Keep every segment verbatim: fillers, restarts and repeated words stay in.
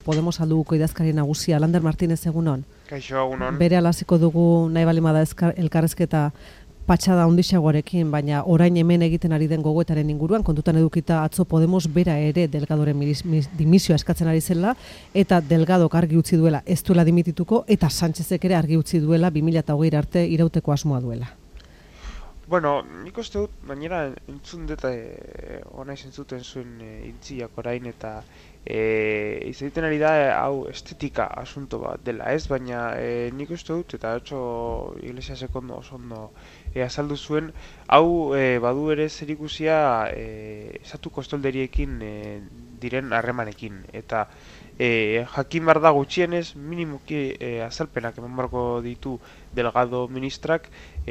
Podemos alduguko idazkari nagusia, Lander Martínez, egunon. Kaixo, egunon. Bere alaziko dugu nahi balimada elkarrezketa patxada ondixagoarekin, baina orain hemen egiten ari den gogoetaren inguruan, kontutan edukita atzo Podemos bera ere Delgadoren dimisioa eskatzen ari zela, eta Delgadok argi utzi duela ez duela dimitituko, eta Sánchezek ere argi utzi duela bi mila hogei arte irauteko asmoa duela. Bueno, nik uste dut, bainera entzun dut e, ona izan zuten zuen e, intziak orain, eta e, izaiten ari da e, hau estetika asunto bat dela, ez? Baina e, nik uste dut, eta otso Iglesia sekondo oso ondo e, azaldu zuen, hau e, badu ere zerikusia e, estatu kostolderiekin e, diren harremanekin, eta E, jakin behar da gutxienez minimoki e, azalpenak eman barko ditu Delgado ministrak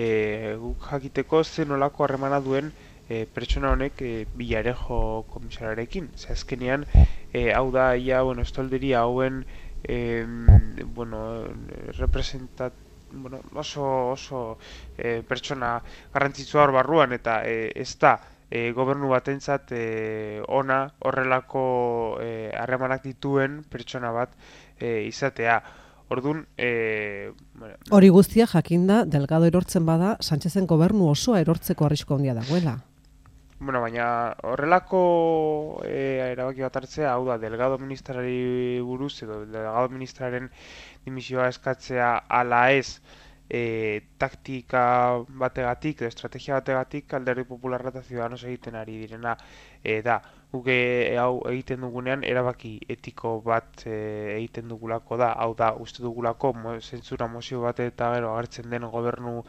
e, guk jakiteko zen nolako harremana duen e, pertsona honek e, Villarejo komisararekin. Ze azkenean e, hau da ia bueno, estolderia hauen e, bueno, representat bueno, oso, oso e, pertsona garrantzitsua hor barruan eta e, ez da E, gobernu batentzat e, ona horrelako harremanak e, dituen pertsona bat e, izatea. Orduan, e, bueno, hori guztia jakinda Delgado erortzen bada, Sánchezen gobernu osoa erortzeko arrisko handia dagoela. Bueno, baina horrelako e, erabaki bat hartzea, hau da, Delgado ministrari buruz edo Delgado ministraren dimisioa eskatzea ala ez, E, taktika bategatik, estrategia bategatik Alderdi Popularra eta Ciudadanos egiten ari direna e, da. Guk e, hau egiten dugunean erabaki etiko bat e, egiten dugulako da, hau da, uste dugulako mo, zentzura mozio bat eta gero agertzen den gobernu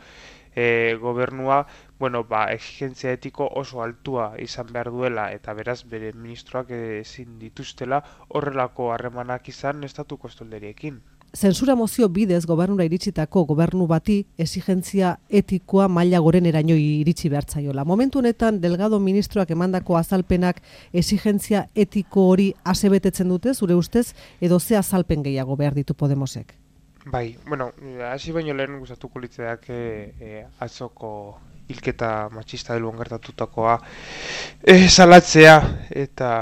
e, gobernua, bueno, ba, exigentzia etiko oso altua izan behar duela eta beraz bere ministroak ezin dituztela horrelako harremanak izan estatu kostolderiekin. Zentsura mozio bidez gobernura iritsitako gobernu bati exigentzia etikoa maila goreneraino iritsi behartzaiola. Momentu honetan Delgado ministroak emandako azalpenak exigentzia etiko hori asebetetzen dute, zure ustez, edo ze azalpen gehiago behar ditu Podemosek? Bai, bueno, hasi baino lehen gustatuko litzeak e, e, atzoko hilketa matxista deluan gertatutakoa e, salatzea eta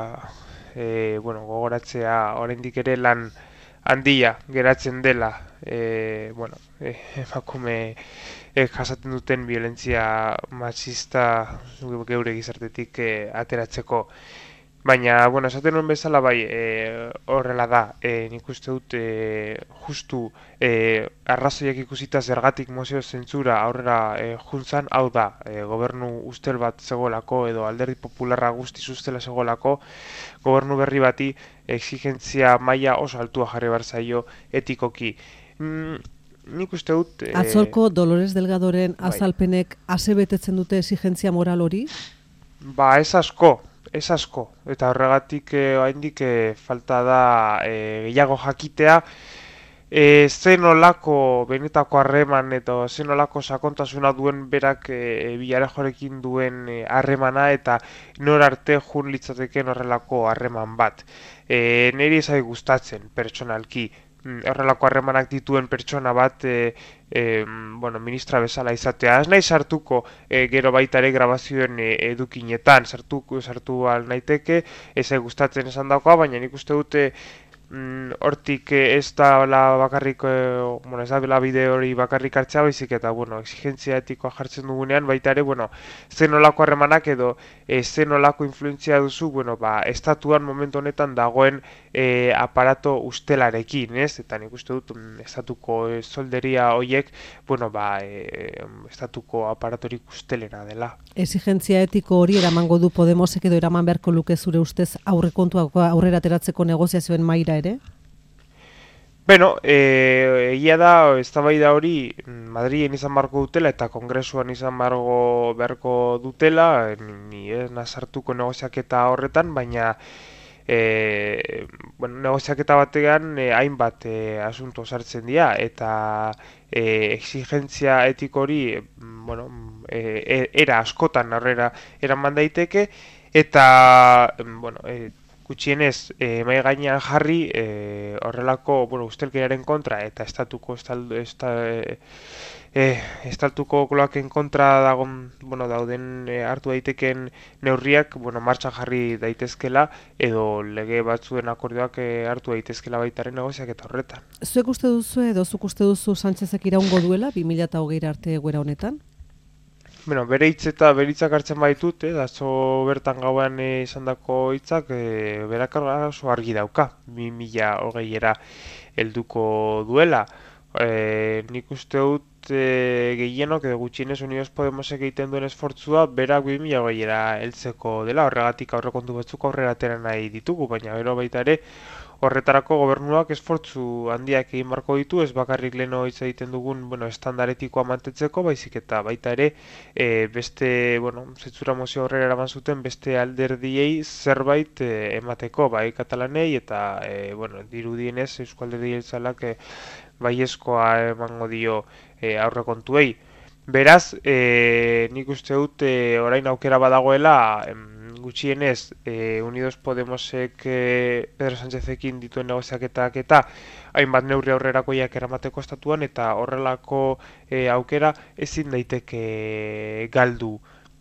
e, bueno, gogoratzea oraindik ere lan handia geratzen dela e, bueno, e, emakume e, jasaten duten violentzia matxista geure gizartetik e, ateratzeko. Baina, bueno, esaten nuen bezala bai e, horrela da, e, nik uste dut e, justu e, arrazoiak ikusita zergatik mozio zentzura aurrera e, juntzan, hau da, e, gobernu ustel bat zegoelako edo Alderdi Popularra guztiz ustela zegoelako, gobernu berri bati exigentzia maila oso altua jarri behar zaio etikoki. Mm, nik uste dut... E, Atzolko Dolores Delgadoren bai. Azalpenek asebetetzen dute exigentzia moral hori? Ba, ez asko. Ez asko, eta horregatik eh, oraindik eh, falta da eh, gehiago jakitea eh, zen olako benetako harreman eta zen olako sakontasuna duen berak eh, Villarejorekin duen harremana eh, eta nor arte jun litzateken horrelako harreman bat. Eh, niri ezai gustatzen pertsonalki horrelako harremanak dituen pertsona bat e, e, bueno, ministra bezala izatea. Ez nahi sartuko e, gero baita ere grabazioen e, edukinetan, sartu, sartu al naiteke, ez gustatzen esan dagoa, baina nik uste dute hortik mm, ez da la bakarrik, e, bueno, ez da la bide hori bakarrik hartzea baizik eta, bueno, exigentzia etikoa jartzen dugunean, baita ere, bueno, zen olako harremanak edo e, zen olako influentzia duzu, bueno, ba, estatuan momentu honetan dagoen e, aparato ustelarekin, ez? Eta nik uste dut, estatuko e, solderia hoiek, bueno, ba, e, estatuko aparatorik ustelena dela. Exigentzia etiko hori eramango du Podemosek edo eraman beharko luke zure ustez aurrekontuak aurrera ateratzeko negoziazioen maila ere? Beno, e, egia da, eztabaida hori Madrilen izan beharko dutela eta Kongresuan izan beharko, beharko dutela, ni ez nazartuko negoziaketa horretan, baina e, bueno, negoziaketa batean e, hainbat e, asunto sartzen dira eta e, exigentzia etiko hori bueno, e, era askotan aurrera eraman daiteke eta bueno, e, gutxienez, e, mai gainean jarri e, horrelako, bueno, ustelkeriaren kontra eta estatuko estaldu, esta, e, e, estatuko koloaken kontra dagon, bueno, dauden e, hartu daiteken neurriak, bueno, martxan jarri daitezkela edo lege batzuen akordioak e, hartu daitezkela baitaren negoziak eta horretan. Zuek uste duzu edo zuk uste duzu Sánchezek iraungo duela bi mila hogeira arte egoera honetan? Bueno, bere hitz eta bere hitzak hartzen baitut, eh, atzo bertan gauean eh, izandako hitzak eh, berak oso argi dauka, bi mila hogeiera helduko duela. Eh, nik uste dut eh, gehienok edo gutxienez Unidos Podemosek egiten duen esfortzua berak bi mila hogeiera heltzeko dela, horregatik aurrekontu batzuk aurrera atera nahi ditugu, baina gero baita ere horretarako gobernuak esfortzu handiak egin barko ditu, ez bakarrik leno hitz egiten dugun, bueno, estandaretikoa mantentzeko, baizik eta baita ere e, beste, bueno, zetzura mozio horrela eraman zuten beste alderdiei zerbait e, emateko, bai katalanei eta, e, bueno, dirudienez Eusko Alderdi Jeltzaleak e, baiezkoa emango dio e, aurrekontuei. Beraz, e, nik uste dut e, orain aukera badagoela, em, gutxienez eh, Unidos Podemosek eh, Pedro Sánchezekin dituen negoziaketak eta hainbat neurri aurrerakoiak eramateko estatuan eta horrelako eh, aukera ezin daiteke galdu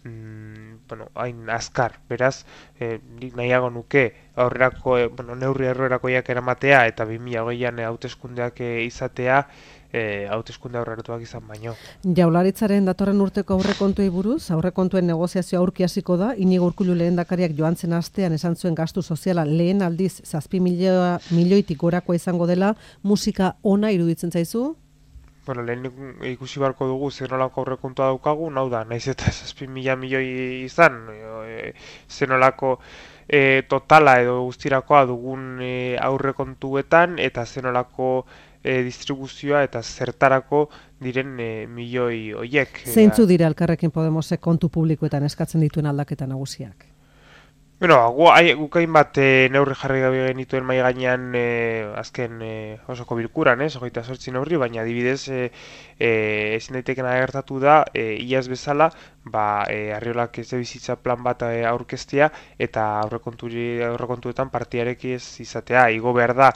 mm, bueno, hain azkar. Beraz, eh, nik nahiago nuke aurrerako eh, bueno, neurri aurrerakoiak eramatea eta bi mila hogeian hauteskundeak eh, izatea eh, hauteskunde aurreratuak izan baino. Jaurlaritzaren datorren urteko aurrekontuei buruz, aurrekontuen negoziazio aurki hasiko da, Inigo Urkullu lehendakariak joan zen astean esan zuen gastu soziala lehen aldiz zazpi milioitik gorakoa izango dela, musika ona iruditzen zaizu? Bueno, lehen ikusi barko dugu zer nolako aurrekontua daukagu, hau da, naiz eta zazpi mila milioi izan, e, zer nolako e, totala edo guztirakoa dugun e, aurrekontuetan eta zer nolako e, distribuzioa eta zertarako diren e, milioi hoiek. Zeintzu dira Elkarrekin Podemosek kontu publikoetan eskatzen dituen aldaketa nagusiak? Bueno, guk hainbat e, neurri jarri gabe genituen mai gainean e, azken e, osoko bilkuran, ez, hogeita zortzi neurri, baina adibidez e, e, ezin daitekena gertatu da, e, iaz bezala, ba, e, Arriolak ez bizitza plan bat e, aurkeztea eta aurrekontuetan partiareki ez izatea. Igo behar da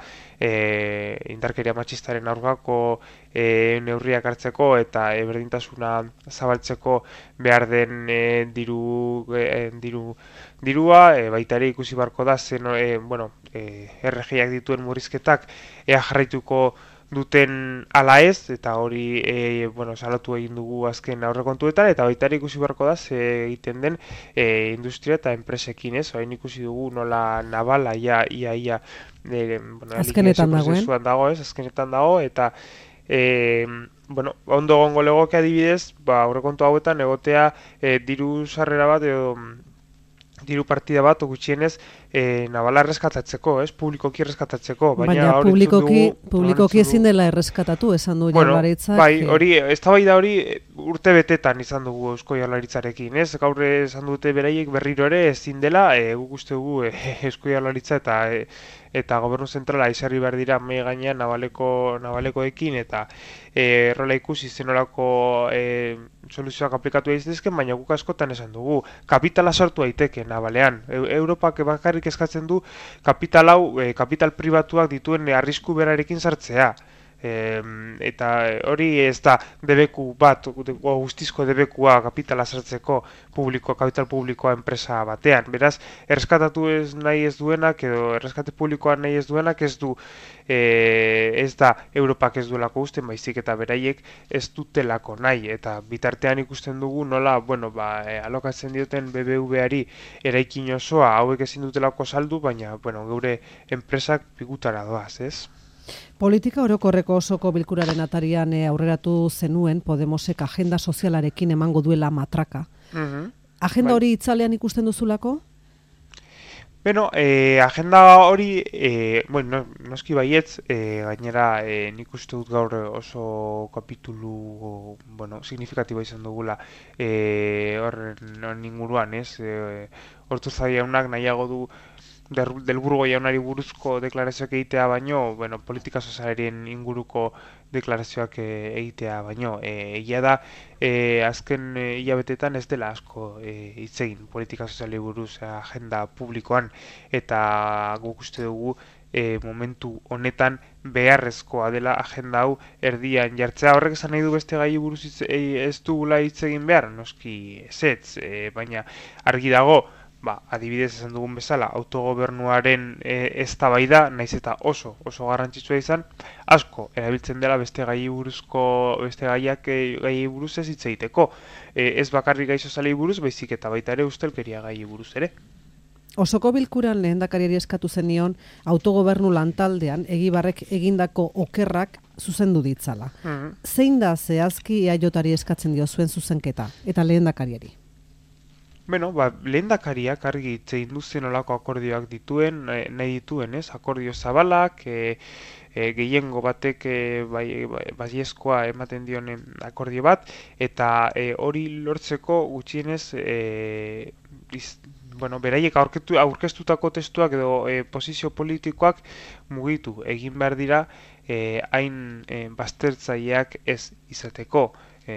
e, indarkeria matxistaren aurkako e, neurriak hartzeko eta e, berdintasuna zabaltzeko behar den e, diru, e, diru dirua, e, baita ere ikusi barko da zen, e, bueno, e, R G-ak dituen murrizketak ea jarraituko duten ala ez, eta hori e, bueno, salatu egin dugu azken aurrekontuetan, eta baita ere ikusi barko da ze egiten den e, industria eta enpresekin, ez? Hain ikusi dugu nola nabala ia ia ia e, bueno, azkenetan dagoen dago, ez? Azkenetan dago eta e, bueno, ondo gongo legoke adibidez, ba aurrekontu hauetan egotea e, diru sarrera bat edo diru partida bat gutxienez e, nabala erreskatatzeko, ez? Publikoki erreskatatzeko, baina, baina publikoki, dugu, publikoki ezin dela erreskatatu, esan du bueno, Jaurlaritzak. Bai, hori, eztabaida hori urte betetan izan dugu Eusko Jaurlaritzarekin, ez? Gaur esan dute beraiek berriro ere ezin dela, e, guk uste dugu e, Eusko Jaurlaritza eta e, eta gobernu zentrala izarri behar dira mai gainean nabaleko, nabalekoekin eta e, errola ikusi zenolako e, soluzioak aplikatu daitezken, baina guk askotan esan dugu kapitala sortu daiteke nabalean. E, Europak bakarrik eskatzen du kapital hau, e, kapital pribatuak dituen e, arrisku berarekin sartzea. E, eta hori ez da debeku bat, guztizko debekua kapitala sartzeko publiko, kapital publikoa enpresa batean. Beraz, erreskatatu ez nahi ez duenak edo erreskate publikoa nahi ez duenak ez du e, ez da Europak ez duelako usten, baizik eta beraiek ez dutelako nahi. Eta bitartean ikusten dugu nola, bueno, ba, e, alokatzen dioten B B V-ari eraikin osoa hauek ezin dutelako saldu, baina, bueno, geure enpresak pigutara doaz, ez? Politika orokorreko osoko bilkuraren atarian e, aurreratu zenuen Podemosek agenda sozialarekin emango duela matraka. Uh-huh. Agenda hori itzalean ikusten duzulako? Beno, eh, agenda hori, eh, bueno, noski baietz, eh, gainera eh, nik uste dut gaur oso kapitulu, bueno, signifikatiboa izan dugula eh, horren inguruan, ez? Eh, Hortuz jaunak nahiago du del Burgo jaunari buruzko deklarazioak egitea baino, bueno, politika sozialarien inguruko deklarazioak egitea baino. E, egia da, e, azken e, hilabetetan ez dela asko e, hitz egin politika sozialei buruz agenda publikoan, eta guk uste dugu e, momentu honetan beharrezkoa dela agenda hau erdian jartzea. Horrek esan nahi du beste gai buruz hitz- e, ez dugula hitz egin behar, noski ezetz, e, baina argi dago, ba, adibidez esan dugun bezala, autogobernuaren e, eztabaida, naiz eta oso oso garrantzitsua izan, asko erabiltzen dela beste gai buruzko beste gaiak e, gai buruz ez hitz egiteko. E, ez bakarrik gai sozialei buruz, baizik eta baita ere ustelkeria gai buruz ere. Osoko bilkuran lehendakariari eskatu zenion autogobernu lantaldean Egibarrek egindako okerrak zuzendu ditzala. Mhm. Zein da zehazki eajri eskatzen dio zuen zuzenketa eta lehendakariari? Bueno, ba, lehendakariak argi hitz egin du zen olako akordioak dituen, eh, nahi dituen, ez? Akordio zabalak, e, e, gehiengo batek e, bai, bai, baiezkoa ematen dionen akordio bat, eta e, hori lortzeko gutxienez e, iz, bueno, beraiek aurketu, aurkeztutako testuak edo e, posizio politikoak mugitu egin behar dira e, hain e, baztertzaileak ez izateko.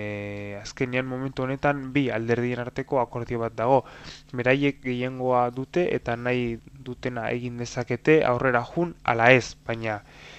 E, azkenean momentu honetan bi alderdien arteko akordio bat dago. Beraiek gehiengoa dute eta nahi dutena egin dezakete aurrera jun ala ez, baina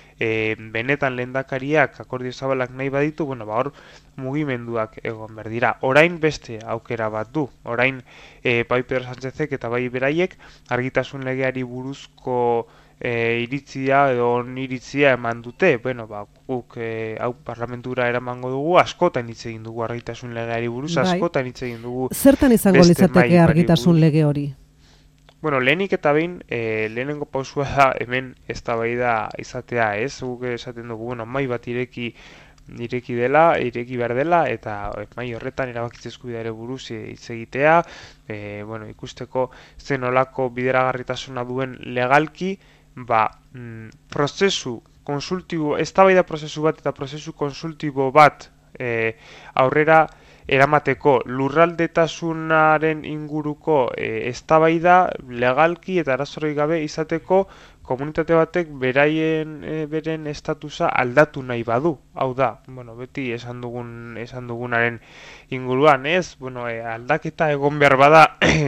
e, benetan lehendakariak akordio zabalak nahi baditu, bueno, ba hor mugimenduak egon behar dira. Orain beste aukera bat du. Orain e, bai Pedro Sánchezek eta bai beraiek argitasun legeari buruzko e, iritzia edo iritzia eman dute. Bueno, ba, guk e, hau parlamentura eramango dugu, askotan hitz egin dugu argitasun legeari buruz, Bai. askotan hitz egin dugu. Zertan izango beste litzateke mahai argitasun buruz. lege hori? Bueno, lehenik eta behin, e, lehenengo pausua da hemen eztabaida izatea, ez? Guk esaten dugu, bueno, mahai bat ireki ireki dela, ireki behar dela, eta e, mahai horretan erabakitze eskubideari buruz e, hitz egitea, e, bueno, ikusteko zen olako bideragarritasuna duen legalki, ba, mm, prozesu konsultibo, eztabaida prozesu bat eta prozesu konsultibo bat e, aurrera eramateko lurraldetasunaren inguruko e, eztabaida legalki eta arazorik gabe izateko komunitate batek beraien e, beren estatusa aldatu nahi badu. Hau da, bueno, beti esan dugun esan dugunaren inguruan, ez? Bueno, e, aldaketa egon behar bada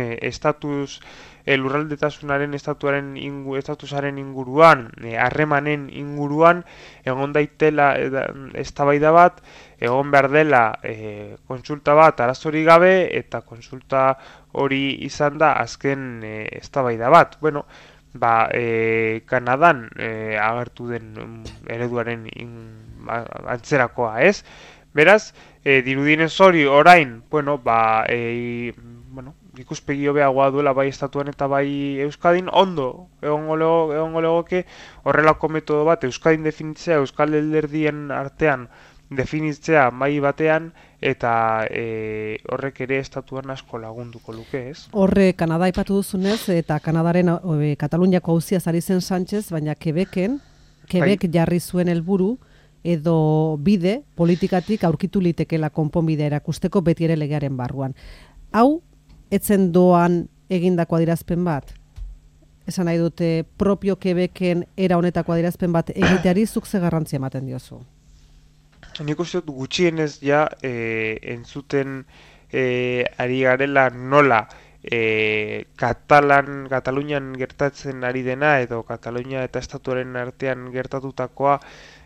estatus e, lurraldetasunaren estatuaren ingu, estatusaren inguruan, e, harremanen inguruan egon daitela e, da- eztabaida bat, egon behar dela e, kontsulta bat arazorik gabe eta kontsulta hori izan da azken e, eztabaida bat. Bueno, ba, e, Kanadan e, agertu den mm, ereduaren in, a- antzerakoa, ez? Beraz, e, dirudienez hori orain, bueno, ba, e, bueno, ikuspegi hobeagoa duela bai estatuan eta bai Euskadin, ondo egongo lego- egongo legoke horrelako metodo bat Euskadin definitzea, Euskal Alderdien artean definitzea mai batean eta e, horrek ere estatuan asko lagunduko luke, ez? Horre Kanada aipatu duzunez eta Kanadaren e, Kataluniako auziaz ari zen Sánchez, baina Quebecen, Quebec jarri zuen helburu edo bide politikatik aurkitu litekela konponbidea erakusteko beti ere legearen barruan. Hau etzen doan egindako adierazpen bat? Esan nahi dute propio Quebecen era honetako adierazpen bat egiteari zuk ze garrantzia ematen diozu? Nik uste dut gutxienez ja e, entzuten e, ari garela nola e, Katalan, Katalunian gertatzen ari dena edo Katalunia eta estatuaren artean gertatutakoa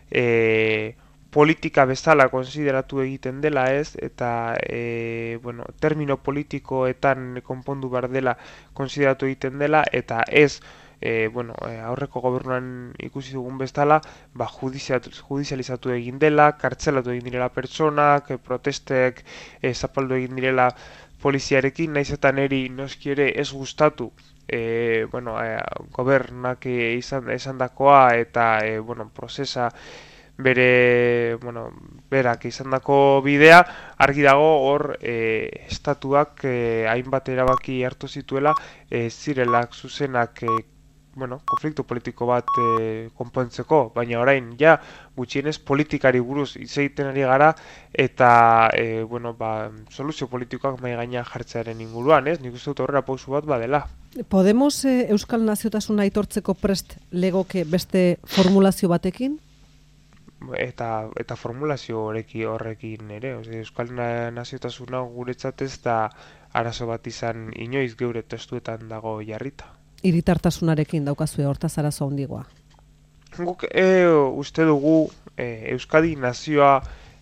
e, politika bezala konsideratu egiten dela, ez? Eta e, bueno, termino politikoetan konpondu behar dela konsideratu egiten dela eta ez E, bueno, e, aurreko gobernuan ikusi dugun bezala, ba, judiziatu, judizializatu egin dela, kartzelatu egin direla pertsonak, e, protestek e, zapaldu egin direla poliziarekin, naiz eta neri noski ere ez gustatu e, bueno, e, gobernak e, izan, esandakoa eta e, bueno, prozesa bere, bueno, berak izandako bidea, argi dago hor e, estatuak e, hainbat erabaki hartu zituela e, zirelak zuzenak e, bueno, konflikto politiko bat e, konpontzeko, baina orain ja gutxienez politikari buruz hitz egiten ari gara eta e, bueno, ba, soluzio politikoak mahai gainean jartzearen inguruan, ez? Nik uste dut horrela pausu bat badela. Podemos e, Euskal naziotasuna aitortzeko prest legoke beste formulazio batekin? Eta eta formulazio horreki horrekin ere, Ose, Euskal na- naziotasuna guretzat ez da arazo bat izan inoiz geure testuetan dago jarrita. Hiritartasunarekin daukazue hortaz arazo handigoa. Guk e, uste dugu e, Euskadi nazioa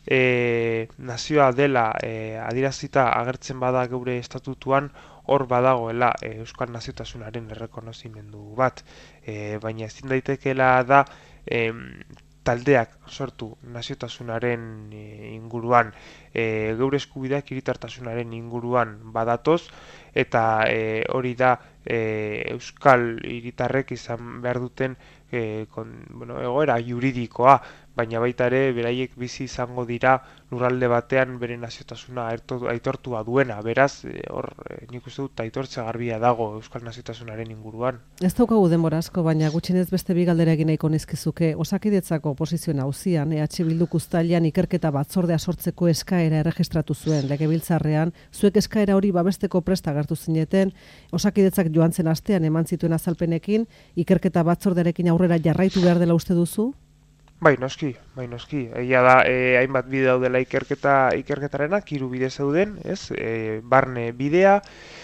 e, nazioa dela e, adierazita agertzen bada geure estatutuan hor badagoela e, Euskal naziotasunaren errekonozimendu bat. E, baina ezin daitekeela da e, taldeak sortu naziotasunaren e, inguruan, e, geure eskubideak hiritartasunaren inguruan badatoz, eta e, hori da e, Euskal hiritarrek izan behar duten e, kon, bueno, egoera juridikoa, baina baita ere beraiek bizi izango dira lurralde batean bere naziotasuna aerto- aitortua duena. Beraz, e, hor e, nik uste dut aitortza garbia dago Euskal naziotasunaren inguruan. Ez daukagu denbora asko, baina gutxienez beste bi galdera egin nahiko nizkizuke. Osakidetzako oposizioen auzian, E H Bilduk uztailean ikerketa batzordea sortzeko eskaera erregistratu zuen legebiltzarrean. Zuek eskaera hori babesteko prest agertu zineten, Osakidetzak joan zen astean eman zituen azalpenekin, ikerketa batzordearekin aurrera jarraitu behar dela uste duzu? Bai, noski, bai, noski. Egia da, e, hainbat bide daudela ikerketa ikerketarenak, hiru bide zeuden, ez? E, barne bidea,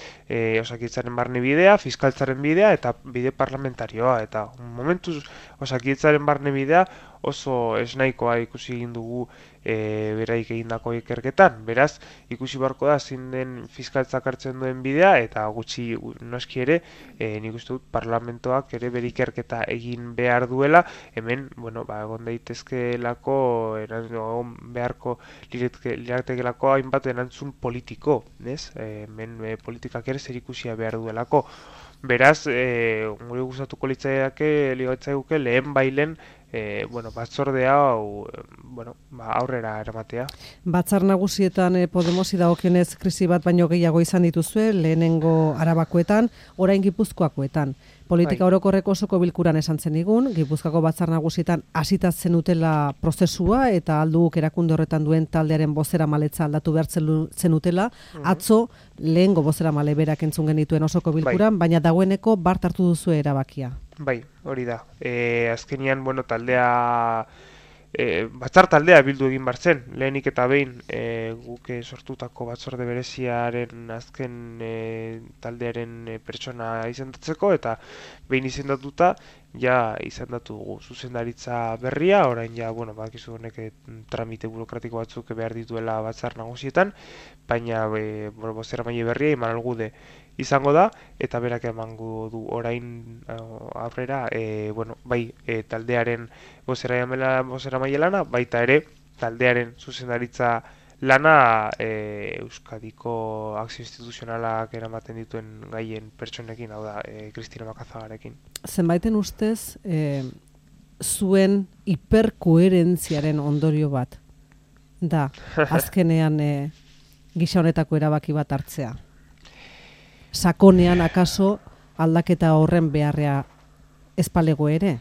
e, Osakidetzaren barne bidea, fiskaltzaren bidea eta bide parlamentarioa. Eta momentuz Osakidetzaren barne bidea oso esnaikoa ikusi egin dugu e, beraik egindako ikerketan. Beraz, ikusi beharko da zein den fiskaltzak hartzen duen bidea eta gutxi noski ere, e, nik uste dut parlamentoak ere bere ikerketa egin behar duela. Hemen, bueno, ba, egon daitezkeelako, egon beharko liratekelako hainbat erantzun politiko, ez? E, hemen e, politikak ere zerikusia behar duelako. Beraz, e, gure gustatuko litzaiake ligatzaiguke lehen bailen e, bueno, batzordea hau, e, bueno, ba, aurrera eramatea. Batzar nagusietan eh, Podemosi dagokionez krisi bat baino gehiago izan dituzue, lehenengo Arabakoetan, orain Gipuzkoakoetan. Politika Bai. orokorreko osoko bilkuran esan zenigun, Gipuzkoako batzar nagusietan hasita zenutela prozesua eta alduguk erakunde horretan duen taldearen bozera maletza aldatu behar zelu- zenutela, atzo lehengo bozera male berak entzun genituen osoko bilkuran, baina dagoeneko bart hartu duzu erabakia. Bai, hori da. E, azkenian, bueno, taldea, e, batzar taldea bildu egin bartzen, lehenik eta behin e, guk e, sortutako batzorde bereziaren azken e, taldearen e, pertsona izendatzeko, eta behin izendatuta, ja izendatu dugu zuzendaritza berria, orain ja, bueno, bakizu honek e, tramite burokratiko batzuk behar dituela batzar nagusietan, baina e, bueno, bozeramaile berria Imanol Gude izango da, eta berak emango du orain uh, aurrera, e, bueno, bai, e, taldearen bozeramaile lana, baita ere taldearen zuzendaritza lana e, Euskadiko akzio instituzionalak eramaten dituen gaien pertsonekin, hau da, e, Kristina Makazagarekin. Zenbaiten ustez, e, zuen hiperkoherentziaren ondorio bat da, azkenean e, gisa honetako erabaki bat hartzea. Sakonean akaso aldaketa horren beharrea espalego ere?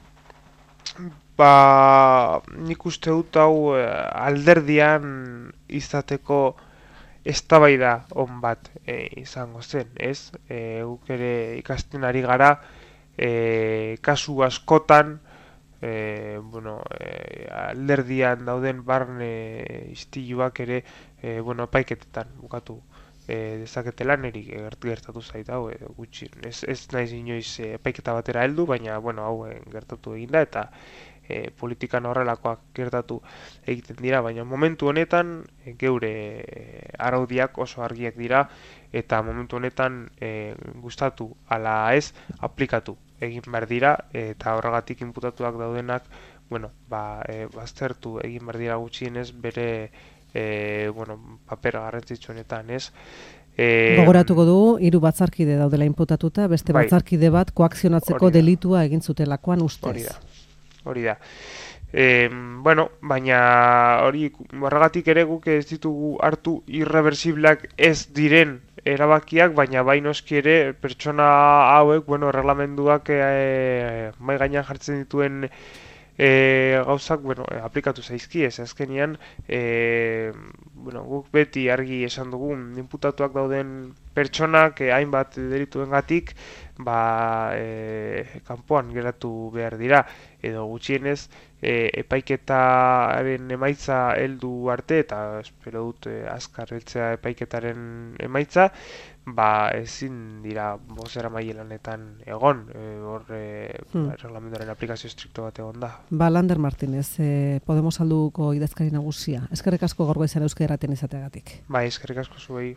Ba, nik uste dut hau eh, alderdian izateko eztabaida on bat eh, izango zen, ez? E, guk ere ikasten ari gara e, kasu askotan e, bueno, e, alderdian dauden barne istiluak ere e, bueno, epaiketetan bukatu e, dezaketela niri gertatu zait hau e, gutxi. Ez, ez naiz inoiz e, epaiketa batera heldu, baina bueno, hau e, gertatu egin da eta e, politikan horrelakoak gertatu egiten dira, baina momentu honetan e, geure e, araudiak oso argiak dira eta momentu honetan e, gustatu ala ez aplikatu egin behar dira eta horregatik inputatuak daudenak bueno, ba, e, baztertu egin behar dira gutxienez bere E, bueno, paper garrantzitsu honetan, ez? E, Gogoratuko dugu, hiru batzarkide daudela inputatuta, beste bai, batzarkide bat koakzionatzeko delitua egin zutelakoan ustez. Hori da, hori da. E, bueno, baina hori horregatik ere guk ez ditugu hartu irreversibleak ez diren erabakiak, baina bai noski ere pertsona hauek, bueno, erreglamenduak e, mai gainean jartzen dituen E, gauzak, bueno, aplikatu zaizki ez, azkenian, e, bueno, guk beti argi esan dugun, inputatuak dauden pertsonak e, hainbat delituengatik, ba, e, kanpoan geratu behar dira, edo gutxienez, e, epaiketaren emaitza heldu arte, eta espero dut e, azkar heltzea epaiketaren emaitza, ba ezin dira bozera mailelanetan egon, e, hor e, Hmm. reglamentoaren aplikazio estrikto bat egon da. Ba, Lander Martinez, eh, Podemos alduko idazkari nagusia. Eskerrik asko gaur goizean Euskadi Irratian izateagatik. Bai, eskerrik asko zuei.